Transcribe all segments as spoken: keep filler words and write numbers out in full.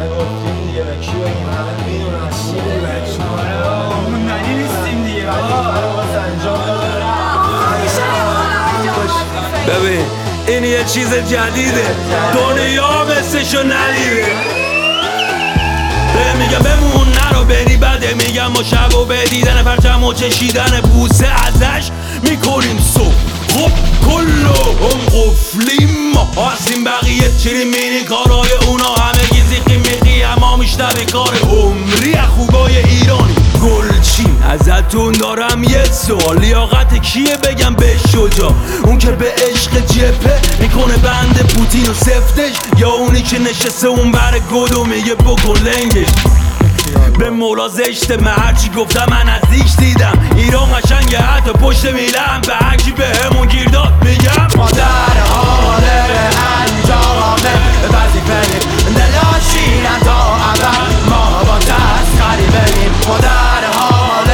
همه گفتیم دیگه به کی بگیم همه میدونن چی بگیم ما ننی نیستیم دیگه ببین این یه چیز جدیده دنیا مثلشو ندیده به میگم بمون نرو بری بده میگم ما شب و به دیدن پرچم و چشیدن بوسه ازش میکنیم صبح خب کلو هم قفلیم ما هستیم بقیه چیریم مینی کارهای اونا همه گیزی خیمیقی اما میشنوی کار عمری خوبای ایرانی گلچین ازتون دارم یه سوال لیاقت کیه بگم به شجا اون که به عشق جپه میکنه بند پوتین و سفتش یا اونی که نشسته اون بر گدو میگه بکن لنگش به مولا زشته من هرچی گفتم من نزدیک دیدم ایران قشنگه حتی پشت میلم به هرکی به همون گیر داد میگم ما در حال انجامه وظیفه دلاشینم تا ابد ما با تسخری بریم ما در حال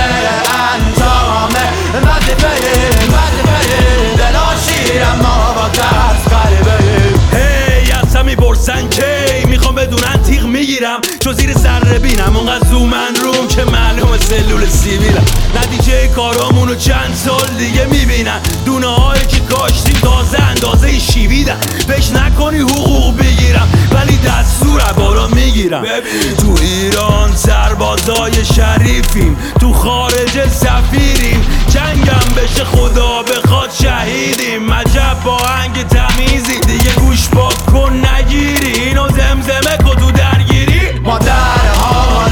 انجامه وظیفه وظیفه دلاشینم ما با تسخری بریم هی اصلا میپرسن کی میخوام بدونن تیغ میگیرم چو زیر سر بینم اونقدر زومن روم که معلوم سلول سیبیلم نتیجه کارامونو چند سال دیگه میبینن دونه هایی که کاشتیم تازه اندازه شیویدن بهش نکنی حقوق بگیرم ولی دستور بالا میگیرم ببین تو ایران سربازای شریفیم تو خارج سفیریم جنگم بشه خدا بخواد شهیدیم عجب با هنگ تمیزی دیگه گوش پاک کن نگیری اینو زمزمه کن تو درگیری ما در حال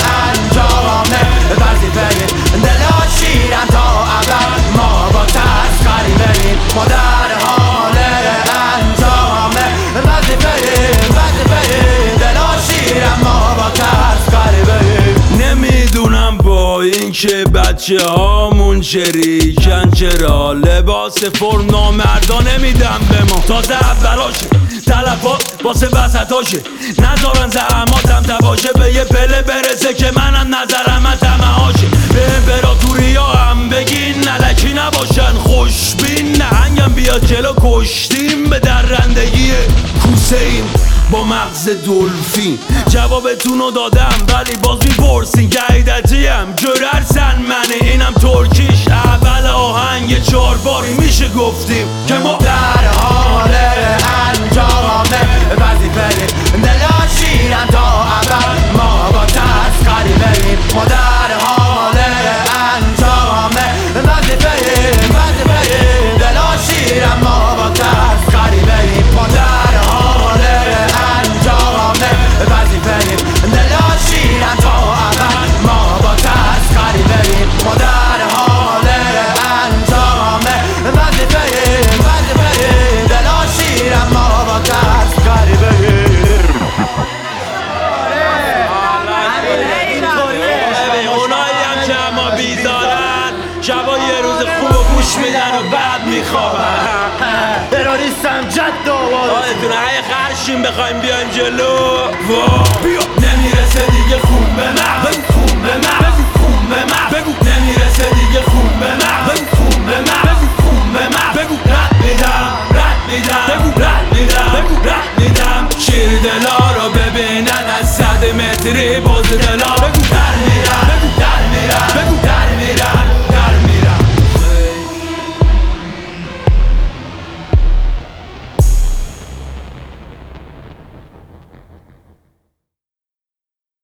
انجامه وظیفه دلاشینم تا ابد ما با تسخری بریم ما در حال انجامه وظیفه وظیفه دلاشینم ما با تسخری بریم نمیدونم با این که بچه هامون شریکن چرا لباس فرم نامردا نمیدم به ما تازه اولاشه تلفات واسه وسطاشه نذارن زحماتم تباشه به یه پله برسه که منم نظرم من طمعاشه به امپراتوری ها هم بگین نلکی نباشن خوشبین نهنگم بیاد جلو کشتیم به درندگی کوسه ایم با مغز دلفین جوابتونو دادم ولی باز میپرسین که عیدتیم جررسن منه اینم ترکیش اول آهنگ چهار باری میشه گفتیم که ما در حال انجامه وظیفه دلاشینم تا ابد ما با تسخری بریم ما در حال انجامه وظیفه وظیفه دلاشینم ما با تسخری بریم ما در حال انجامه وظیفه دلاشینم تا ابد ما با تسخری بریم ما در حال انجامه وظیفه وظیفه دلاشینم ما با تسخری بریم اونایی هم که اما بیزارن شبا یه روز خوب و گوش میدن و بعد میخوابن تروریستم جد آواز آدتونه های خرشیم بخوایم بیایم جلو بیا نمیرسه دیگه خون به مغز خون به مغز خون به مغز بگو نمیرسه دیگه خون به مغز خون به مغز خون به مغز بگو رد میدم رد میدم بگو رد میدم بگو رد میدم شیر دلا رو ببینن از صد متری باز دلا بگو در میرم بگو در میرم بگو در میرم